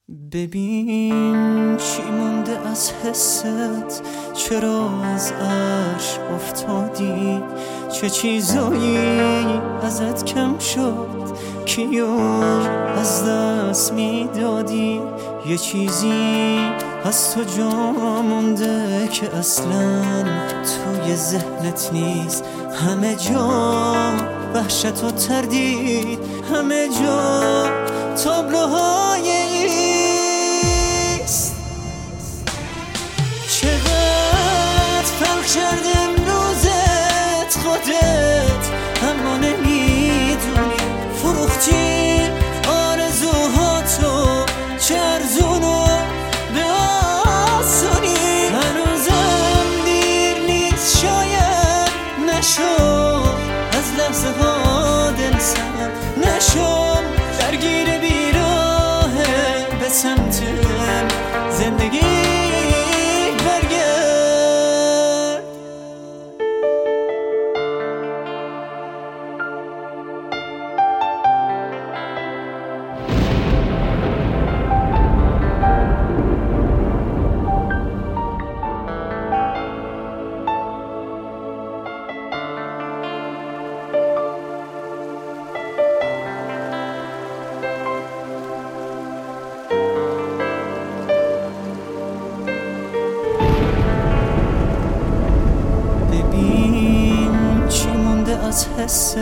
ببین چی مونده از حست، چرا از عرش افتادی؟ چه چیزایی ازت کم شد؟ کیو از دست میدادی؟ یه چیزی از تو جا مونده که اصلا توی ذهنت نیست. همه جا وحشت و تردید، همه جا تابلوهای ایست. چقدر فرق کرد امروزت خودت اما نمیدونی. فروختی آرزوهاتو چه ارزونو به آسونی. هنوزم دیر نیست شاید نشو از لحظه ها دل سر نشو درگیر بیراه به سمت زندگی برگرد. از حست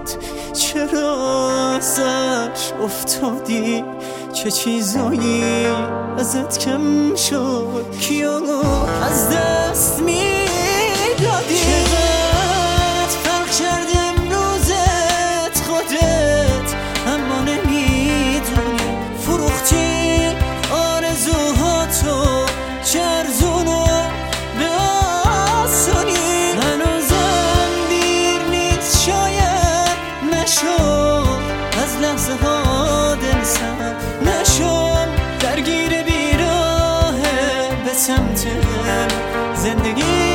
چرا ازش افتادی؟ چه چیزایی ازت کم شد؟ کیو از دست میدادی؟ چقدر فرق کرد امروزت خودت اما نمیدونی. فروختی آرزوهاتو چه ارزونو به آسونی. از لحظه ها دل سر نشم درگیر بیراه به سمت زندگی